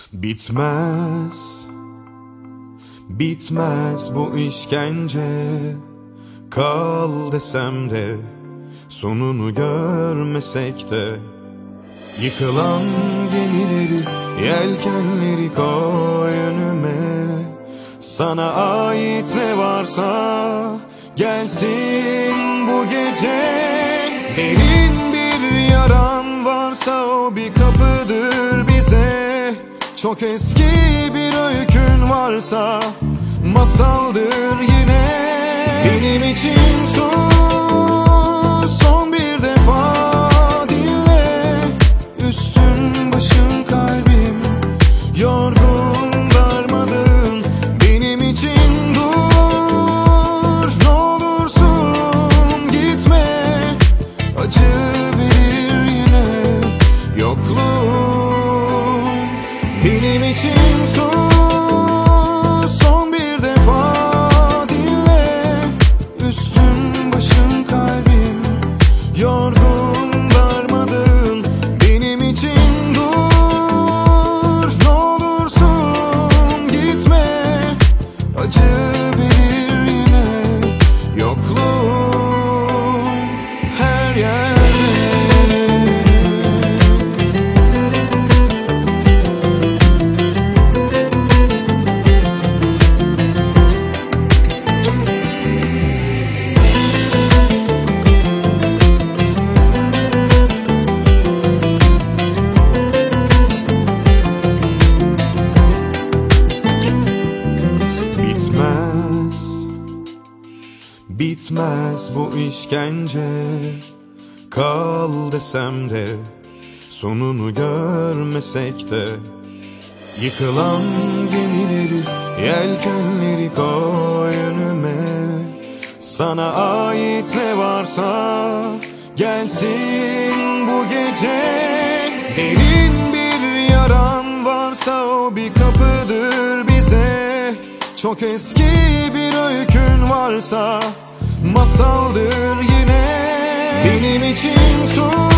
Bitmez, bitmez bu işkence. Kal desem de sonunu görmesek de, yıkılan gemileri, yelkenleri koy önüme. Sana ait ne varsa gelsin bu gece. Derin bir yaran varsa o bir kapıdır bize. Çok eski bir öykün varsa masaldır yine. Benim için sus, son bir defa dinle. Üstün başın kalbim yorgun darmadağın. Benim için dur, ne olursun gitme. Acı verir yine yokluğun. Benim için sus, son bir defa dinle. Üstün başın kalbim yorgun darmadağın. Benim için dur, ne olursun gitme. Acı verir yine yokluğun her yerde. Bitmez bu işkence. Kal desem de sonunu görmesek de, yıkılan gemileri, yelkenleri koy önüme. Sana ait ne varsa gelsin bu gece. Derin bir yaran varsa o bir kapıdır bize. Çok eski bir öykün varsa masaldır yine. Benim için sus.